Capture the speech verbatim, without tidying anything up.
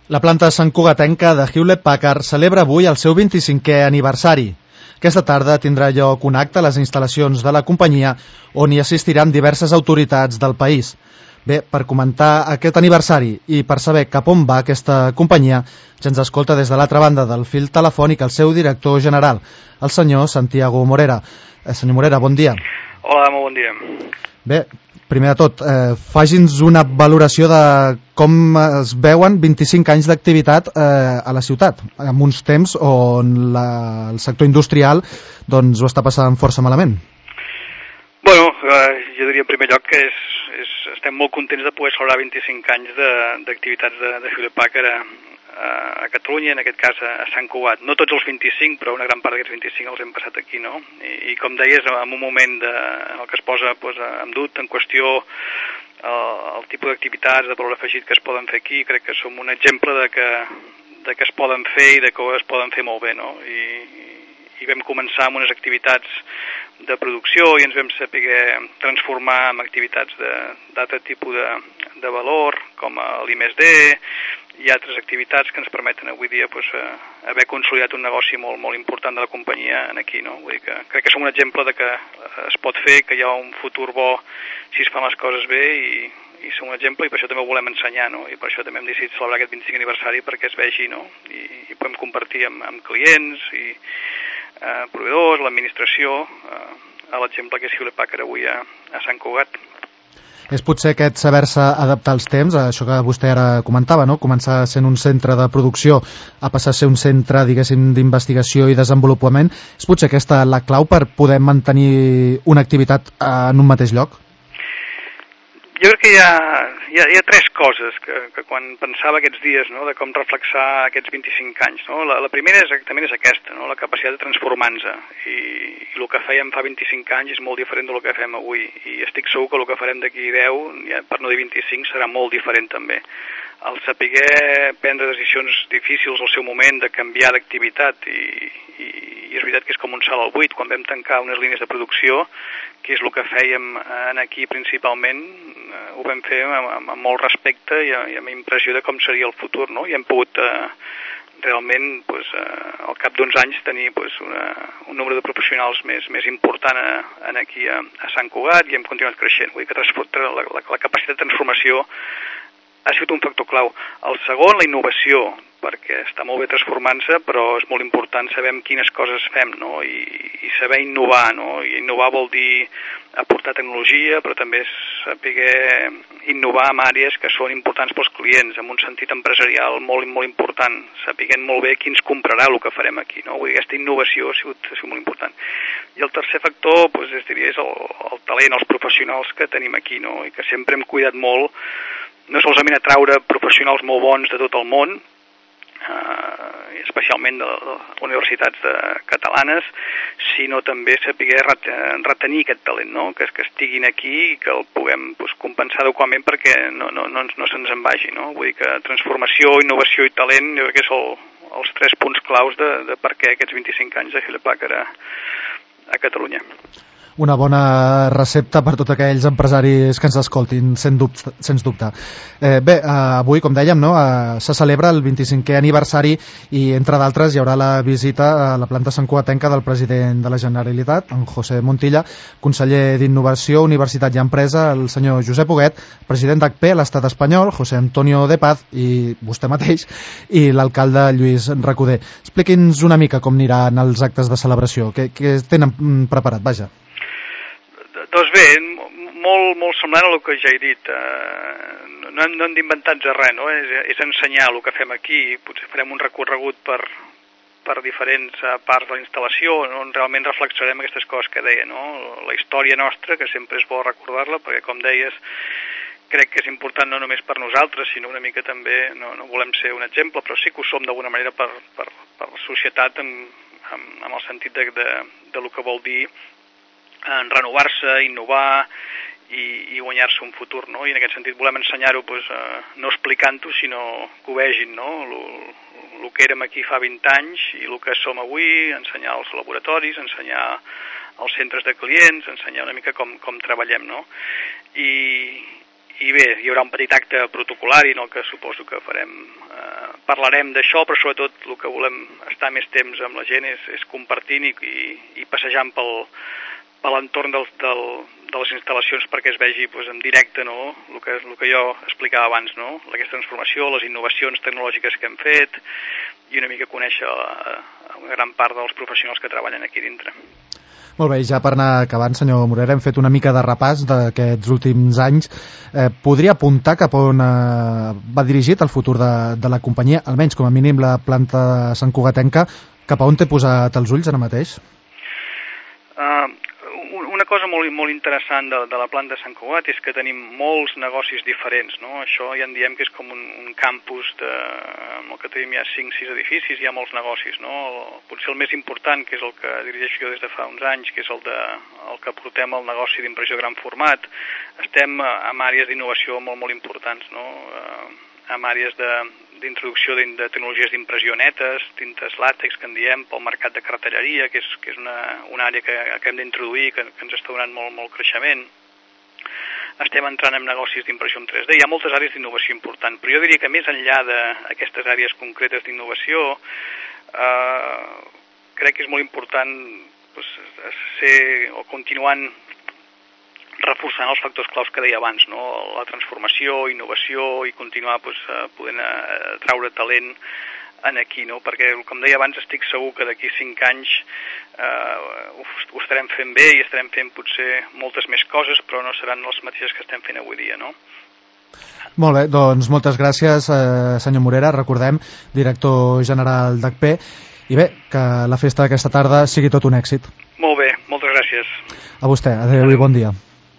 La planta santcugatenca de Hewlett-Packard celebra avui el seu vint-i-cinquè aniversari. Aquesta tarda tindrà lloc un acte a les instal·lacions de la companyia on hi assistiran diverses autoritats del país. Bé, per comentar aquest aniversari i per saber cap on va aquesta companyia, ja ens escolta des de l'altra banda del fil telefònic el seu director general, el senyor Santiago Morera. Eh, senyor Morera, bon dia. Hola, molt bon dia. Bé, primer de tot, eh, faci'ns una valoració de com es veuen vint-i-cinc anys d'activitat eh, a la ciutat, en uns temps on la, el sector industrial doncs, ho està passant força malament. Bueno, eh, jo diria en primer lloc que és, és, estem molt contents de poder celebrar vint-i-cinc anys d'activitats de, de, de Hewlett-Packard a, a Catalunya, en aquest cas a, a Sant Cugat. No tots els vint-i-cinc, però una gran part d'aquests vint-i-cinc els hem passat aquí, no? I, i com deies, en un moment de, en el que es posa pues, en dubte, en qüestió, el, el tipus d'activitats, de valor afegit que es poden fer aquí, crec que som un exemple de que, de que es poden fer i de que es poden fer molt bé, no? I, i vam començar amb unes activitats de producció i ens vam saber transformar en activitats d'altre tipus de, de valor, com l'I més D i altres activitats que ens permeten avui dia pues, haver consolidat un negoci molt, molt important de la companyia aquí. No? Vull dir que crec que som un exemple de que es pot fer, que hi ha un futur bo si es fan les coses bé i, i som un exemple i per això també ho volem ensenyar, no? I per això també hem decidit celebrar aquest vint-i-cinc aniversari perquè es vegi, no? I, i podem compartir amb, amb clients i eh, proveïdors, l'administració, eh, a l'exemple que és Hewlett-Packard avui a, a Sant Cugat. És potser aquest saber-se adaptar als temps, això que vostè ara comentava, no? Començar sent un centre de producció a passar a ser un centre, diguéssim, d'investigació i desenvolupament. És potser aquesta la clau per poder mantenir una activitat en un mateix lloc? Jo crec que hi ha, hi ha, hi ha tres coses que, que quan pensava aquests dies, no, de com reflexar aquests vint-i-cinc anys. No? La, la primera és, exactament és aquesta, no? La capacitat de transformar-nos. I, I el que fèiem fa vint-i-cinc anys és molt diferent del que fem avui. I estic segur que el que farem d'aquí deu, ja, per no dir vint-i-cinc, serà molt diferent també. El saber prendre decisions difícils al seu moment de canviar d'activitat i, i, i és veritat que és com un salt al buit. Quan vam tancar unes línies de producció, que és el que fèiem aquí principalment, ho vam fer amb, amb molt respecte i, i amb impressió de com seria el futur, no? I hem pogut eh, realment pues, eh, al cap d'uns anys tenir pues, una, un número de professionals més, més important a, a aquí a, a Sant Cugat i hem continuat creixent. Vull dir que la, la, la capacitat de transformació ha sigut un factor clau. El segon, la innovació, perquè està molt bé transformant-se, però és molt important saber quines coses fem, no? I, i saber innovar, no? I innovar vol dir aportar tecnologia, però també saber innovar en àrees que són importants pels clients, en un sentit empresarial molt, molt important, sapiguent molt bé qui ens comprarà el que farem aquí, no? Vull dir, aquesta innovació ha sigut, ha sigut molt important. I el tercer factor, doncs, es diria, és el, el talent, els professionals que tenim aquí, no? I que sempre hem cuidat molt, no solament atraure professionals molt bons de tot el món, eh, especialment de les universitats de, catalanes, sinó també saber retenir aquest talent, no? que, que estiguin aquí i que el puguem pues, compensar adequadament perquè no, no, no, no se'ns en vagi. No? Vull dir que transformació, innovació i talent jo crec que són els tres punts claus de, de per què aquests vint-i-cinc anys de Hewlett-Packard a, a Catalunya. Una bona recepta per tots aquells empresaris que ens escoltin, sens dubte. Sens dubte. Eh, bé, eh, avui, com dèiem, no, eh, se celebra el vint-i-cinquè aniversari i, entre d'altres, hi haurà la visita a la planta santcugatenca del president de la Generalitat, en José Montilla, conseller d'Innovació, Universitat i Empresa, el senyor Josep Huguet, president d'H P a l'Estat espanyol, José Antonio de Paz, i vostè mateix, i l'alcalde Lluís Recoder. Expliqui'ns una mica com aniran els actes de celebració, què, què tenen preparat, vaja. Doncs bé, molt, molt semblant a el que ja he dit. Uh, no hem, no hem d'inventar-nos res, no? És, és ensenyar el que fem aquí. Potser farem un recorregut per, per diferents uh, parts de la instal·lació, on realment reflexionarem aquestes coses que deia, no? La història nostra, que sempre és bo recordar-la, perquè, com deies, crec que és important no només per nosaltres, sinó una mica també, no, no volem ser un exemple, però sí que ho som d'alguna manera per, per, per la societat, en, en, en el sentit de, de, de lo que vol dir en renovar-se, innovar i, i guanyar-se un futur, no? I en aquest sentit volem ensenyar-ho pues, eh, no explicant-ho, sinó que ho vegin, no? El que érem aquí fa vint anys i el que som avui, ensenyar els laboratoris, ensenyar els centres de clients, ensenyar una mica com, com treballem, no? I, i bé, hi haurà un petit acte protocolari en el que suposo que farem, eh, parlarem d'això, però sobretot el que volem estar més temps amb la gent és, és compartint i, i, i passejant pel, per l'entorn del, del, de les instal·lacions perquè es vegi pues, en directe, no? el, que, el que jo explicava abans, no? aquesta transformació, les innovacions tecnològiques que hem fet i una mica conèixer a, a una gran part dels professionals que treballen aquí dintre. Molt bé, ja per anar acabant, senyor Morera, hem fet una mica de repàs d'aquests últims anys. Eh, podria apuntar cap on eh, va dirigit el futur de, de la companyia, almenys com a mínim la planta de Sant Cugatenca, cap a on té posat els ulls ara mateix? Uh, una cosa molt, molt interessant de, de la planta de Sant Cugat és que tenim molts negocis diferents, no? Això ja en diem que és com un, un campus de, amb el que tenim ja cinc sis edificis, hi ha molts negocis, no? El, potser el més important, que és el que dirigeixo jo des de fa uns anys, que és el, de, el que portem el negoci d'impressió gran format, estem en àrees d'innovació molt, molt importants, no? En àrees de d'introducció de, de tecnologies d'impressió netes, tintes làtex, que en diem, pel mercat de cartelleria, que és, que és una, una àrea que, que hem d'introduir, que, que ens està donant molt, molt creixement. Estem entrant en negocis d'impressió en tres D. Hi ha moltes àrees d'innovació important, però jo diria que més enllà d'aquestes àrees concretes d'innovació, eh, crec que és molt important pues, ser o continuant reforçant els factors claus que deia abans, no? La transformació, innovació i continuar pues, podent atraure talent en aquí, no? Perquè, com deia abans, estic segur que d'aquí cinc anys eh, ho, ho estarem fent bé i estarem fent potser moltes més coses, però no seran les mateixes que estem fent avui dia, no? Molt bé, doncs moltes gràcies, eh, senyor Morera, recordem, director general d'H P, i bé, que la festa d'aquesta tarda sigui tot un èxit. Molt bé, moltes gràcies. A vostè, adéu i bon dia.